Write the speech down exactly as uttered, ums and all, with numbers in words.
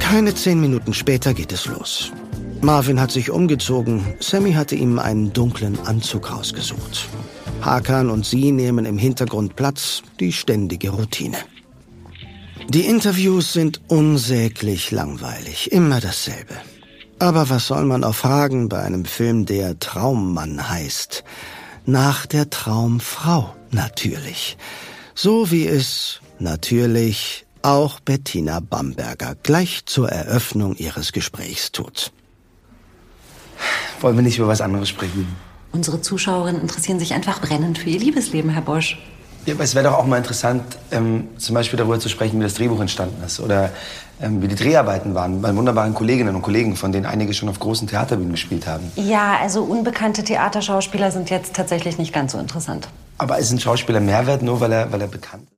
Keine zehn Minuten später geht es los. Marvin hat sich umgezogen, Sammy hatte ihm einen dunklen Anzug rausgesucht. Hakan und sie nehmen im Hintergrund Platz, die ständige Routine. Die Interviews sind unsäglich langweilig, immer dasselbe. Aber was soll man auch fragen bei einem Film, der Traummann heißt? Nach der Traumfrau, natürlich. So wie es, natürlich, auch Bettina Bamberger gleich zur Eröffnung ihres Gesprächs tut. Wollen wir nicht über was anderes sprechen? Unsere Zuschauerinnen interessieren sich einfach brennend für ihr Liebesleben, Herr Bosch. Ja, aber es wäre doch auch mal interessant, ähm, zum Beispiel darüber zu sprechen, wie das Drehbuch entstanden ist. Oder ähm, wie die Dreharbeiten waren bei wunderbaren Kolleginnen und Kollegen, von denen einige schon auf großen Theaterbühnen gespielt haben. Ja, also unbekannte Theaterschauspieler sind jetzt tatsächlich nicht ganz so interessant. Aber ist ein Schauspieler mehr wert, nur weil er, weil er bekannt ist?